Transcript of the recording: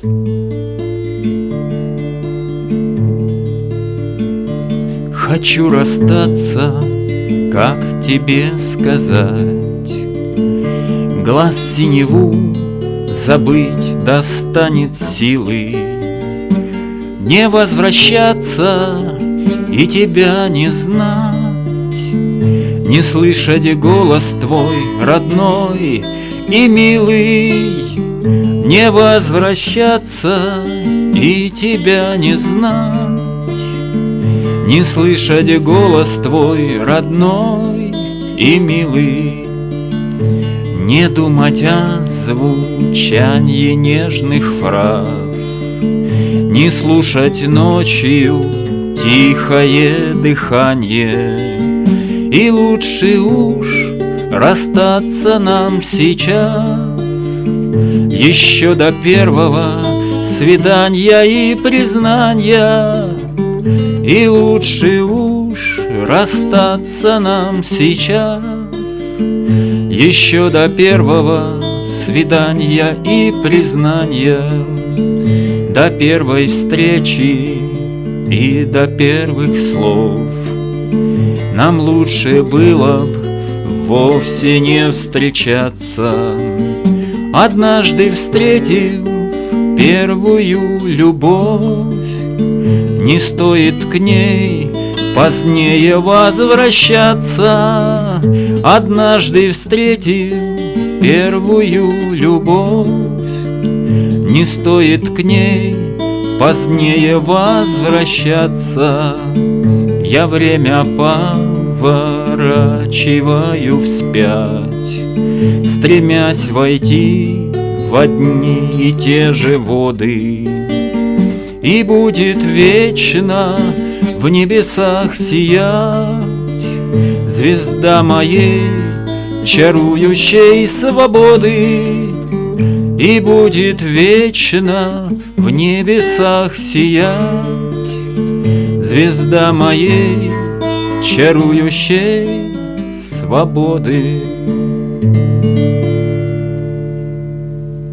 Хочу расстаться, как тебе сказать? Глаз синеву забыть достанет силы, не возвращаться и тебя не знать, не слышать голос твой родной и милый, не возвращаться и тебя не знать, не слышать голос твой родной и милый, не думать о звучании нежных фраз, не слушать ночью тихое дыхание. И лучше уж расстаться нам сейчас, еще до первого свидания и признания. И лучше уж расстаться нам сейчас, еще до первого свидания и признания, до первой встречи и до первых слов. Нам лучше было б вовсе не встречаться, однажды встретив первую любовь. Не стоит к ней позднее возвращаться, однажды встретив первую любовь. Не стоит к ней позднее возвращаться. Я время поворачиваю вспять, стремясь войти в одни и те же воды. И будет вечно в небесах сиять звезда моей чарующей свободы. И будет вечно в небесах сиять звезда моей чарующей свободы.